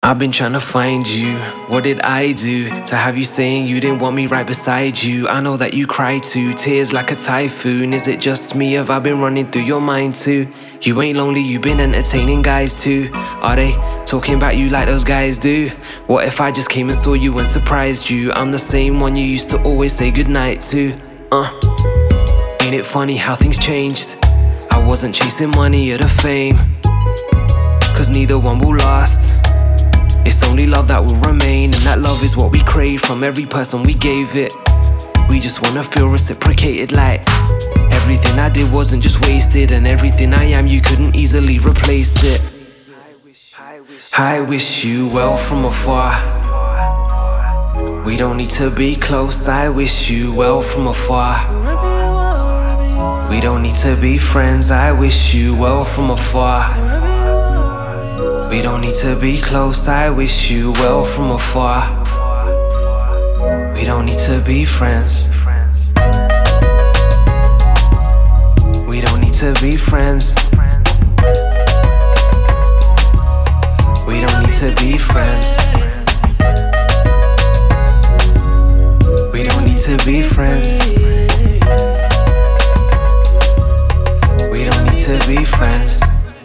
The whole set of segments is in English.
I've been trying to find you. What did I do to have you saying you didn't want me right beside you? I know that you cry too, tears like a typhoon. Is it just me? Have I been running through your mind too? You ain't lonely, you've been entertaining guys too. Are they talking about you like those guys do? What if I just came and saw you and surprised you? I'm the same one you used to always say goodnight to. Ain't it funny how things changed? I wasn't chasing money or the fame, cause neither one will last. It's only love that will remain, and that love is what we crave from every person we gave it. We just wanna feel reciprocated, like everything I did wasn't just wasted, and everything I am you couldn't easily replace it. I wish you well from afar. We don't need to be close. I wish you well from afar. We don't need to be friends. I wish you well from afar. We don't need to be close. I wish you well from afar. We don't need to be friends. We don't need to be friends. We don't need to be friends. We don't need to be friends. We don't need to be friends.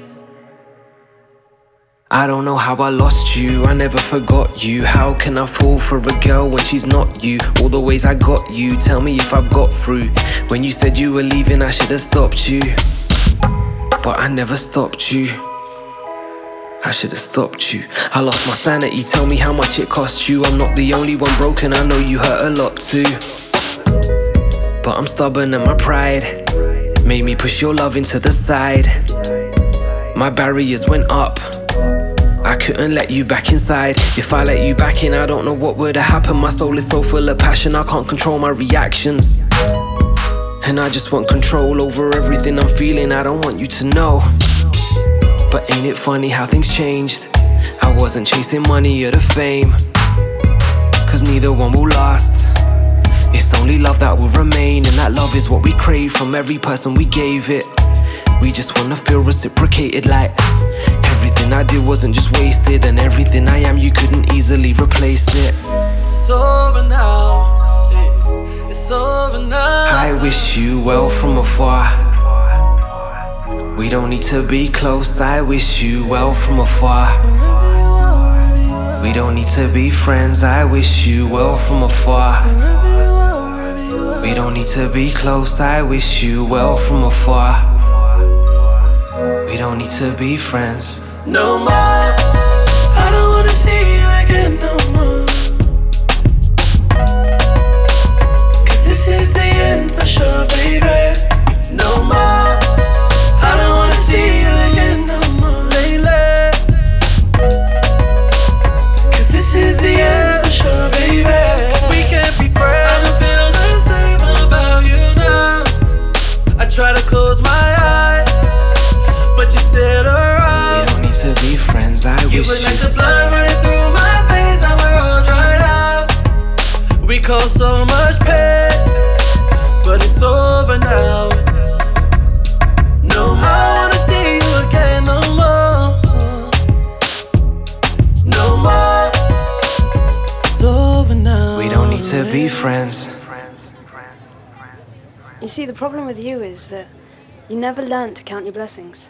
I don't know how I lost you, I never forgot you. How can I fall for a girl when she's not you? All the ways I got you, tell me if I've got through. When you said you were leaving, I should've stopped you, but I never stopped you. I should've stopped you. I lost my sanity, tell me how much it cost you. I'm not the only one broken, I know you hurt a lot too, but I'm stubborn and my pride made me push your love into the side. My barriers went up, I couldn't let you back inside. If I let you back in, I don't know what would've happened. My soul is so full of passion, I can't control my reactions, and I just want control over everything I'm feeling. I don't want you to know, but ain't it funny how things changed? I wasn't chasing money or the fame, cause neither one will last. It's only love that will remain, and that love is what we crave from every person we gave it. We just wanna feel reciprocated, like everything I did wasn't just wasted, and everything I am you couldn't easily replace it. It's over now, it's over now. I wish you well from afar. We don't need to be close. I wish you well from afar. We don't need to be friends. I wish you well from afar. We don't need to be close. I wish you well from afar. We don't need to be friends. No more, I don't wanna see you again no more, cause this is the end for sure, baby. No more, I don't wanna see you again no more, lately, cause this is the end for sure, baby. We can't be friends. I don't feel the same about you now. I try to close my eyes, but you're still around. To be friends, I you wish look like the blood running through my veins, now we're all dried out. We caused so much pain, but it's over now. No more, I wanna see you again, no more. No more, it's over now. we don't need to be friends. You see, the problem with you is that you never learned to count your blessings.